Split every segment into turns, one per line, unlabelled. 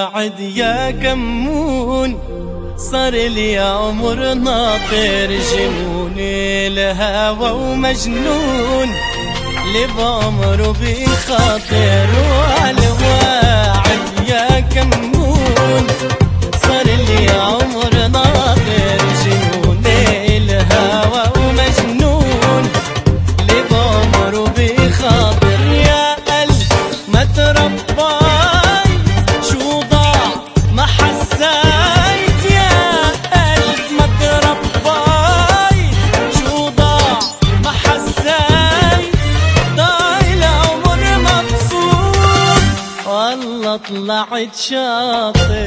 بعد يا كمون، صار لي عمر ناطر جنون الهوى ومجنون، اللي بعمره بخاطر وعالواعد يا كمون، صار لي عمر ناطر جنون الهوى ومجنون، اللي بعمره بخاطر. يا قلب ما ترباي شو ضاع ما حسيت، يا قلب ما ترباي شو ضاع ما حسيت، ضاع العمر مبسوط والله طلعت شاطر.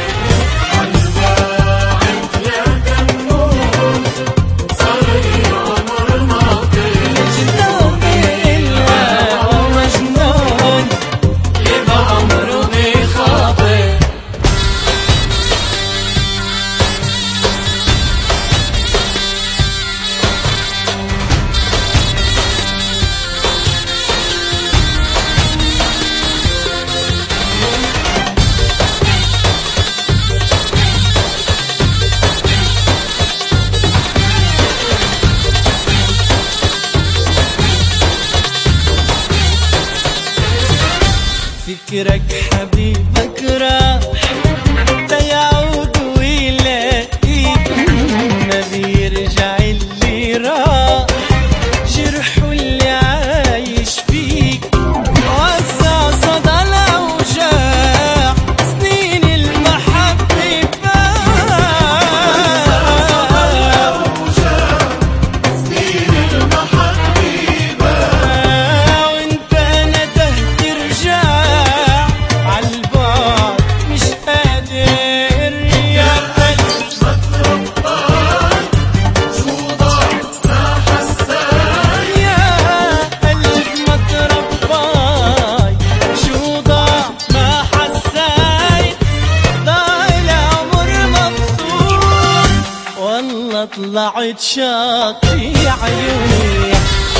فكرك حبيبك راح تيعود ويلاقيك، ما بيرجع اللي راح جرحه اللي عايش فيك، وسع صدى الأوجاع سنين المحبة وانت ندهت ترجع طلعت شاطر يا عيوني.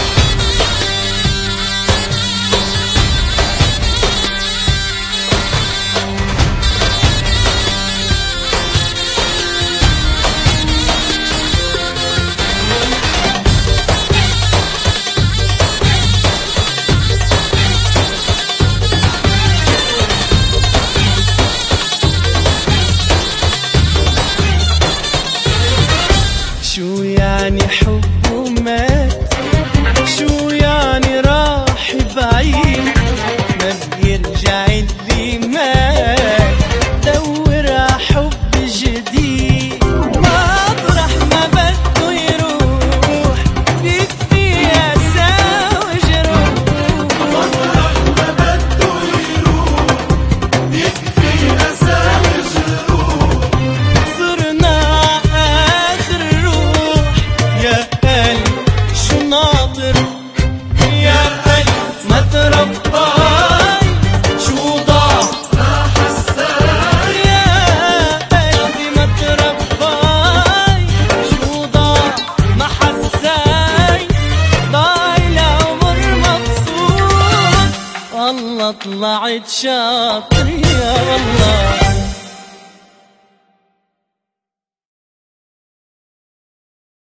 شو يعني حبه مات، شو يعني راح بعيد، ما بيرجع اللي مات، دور ع حب جديد، مطرح ما بده يروح بيكفي أسى وجروح، مطرح ما بده يروح بيكفي أسى وجروح، صرنا آخر يا قلب شو ناطر، يا قلب ما ترباي شو ضاع ما حساي، يا قلبي ما ترباي شو ضاع ما حساي، ضاع العمر مبسوط والله طلعت شاطر.